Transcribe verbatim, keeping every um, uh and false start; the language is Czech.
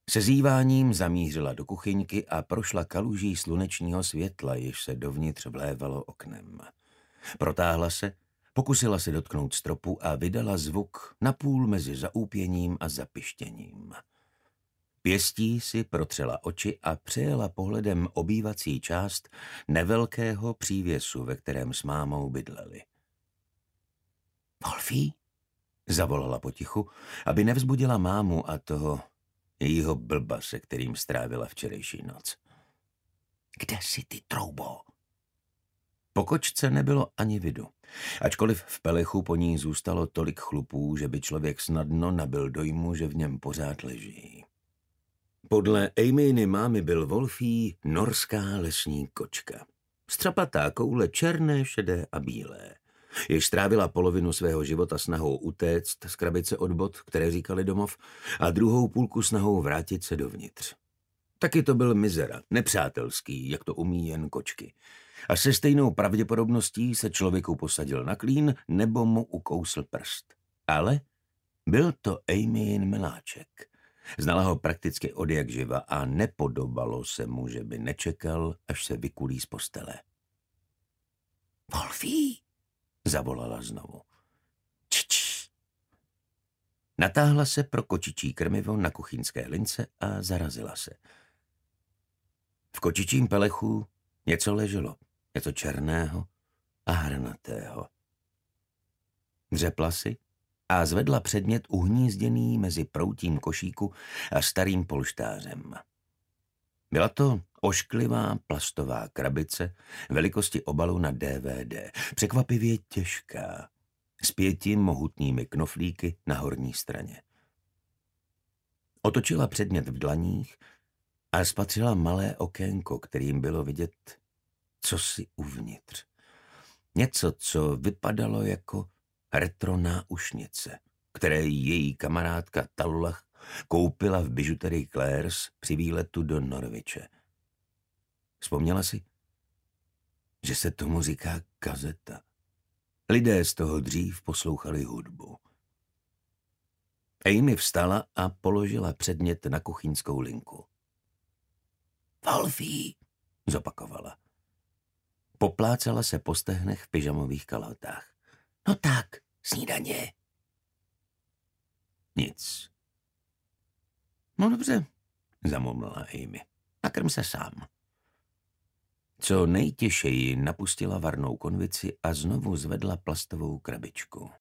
Se zýváním zamířila do kuchyňky a prošla kaluží slunečního světla, jež se dovnitř vlévalo oknem. Protáhla se, pokusila se dotknout stropu a vydala zvuk napůl mezi zaúpěním a zapištěním. Pěstí si protřela oči a přejela pohledem obývací část nevelkého přívěsu, ve kterém s mámou bydleli. Wolfie? Zavolala potichu, aby nevzbudila mámu a toho jejího blba, se kterým strávila včerejší noc. Kde jsi ty, troubo? Po kočce nebylo ani vidu, ačkoliv v pelechu po ní zůstalo tolik chlupů, že by člověk snadno nabyl dojmu, že v něm pořád leží. Podle Amyny mámy byl Wolfie norská lesní kočka. Střapatá koule černé, šedé a bílé. Jež strávila polovinu svého života snahou utéct z krabice od bot, které říkali domov, a druhou půlku snahou vrátit se dovnitř. Taky to byl mizera, nepřátelský, jak to umí jen kočky. A se stejnou pravděpodobností se člověku posadil na klín nebo mu ukousl prst. Ale byl to Amyin miláček. Znala ho prakticky odjakživa a nepodobalo se mu, že by nečekal, až se vykulí z postele. Wolfie, zavolala znovu. Č-č. Natáhla se pro kočičí krmivo na kuchyňské lince a zarazila se. V kočičím pelechu něco leželo, něco černého a hranatého. Dřepla si a zvedla předmět uhnízděný mezi proutím košíku a starým polštářem. Byla to ošklivá plastová krabice velikosti obalu na D V D, překvapivě těžká, s pěti mohutnými knoflíky na horní straně. Otočila předmět v dlaních a spatřila malé okénko, kterým bylo vidět cosi uvnitř. Něco, co vypadalo jako retro náušnice, které její kamarádka Talulach koupila v bižuterii Claire's při výletu do Norwiche. Vzpomněla si, že se tomu říká kazeta. Lidé z toho dřív poslouchali hudbu. Amy vstala a položila předmět na kuchyňskou linku. Wolfie, zopakovala. Poplácala se po stehnech v pyžamových kalhotách. No tak, snídaně. Nic. No dobře, zamumlala Amy. Nakrm se sám. Co nejtěžeji napustila varnou konvici a znovu zvedla plastovou krabičku.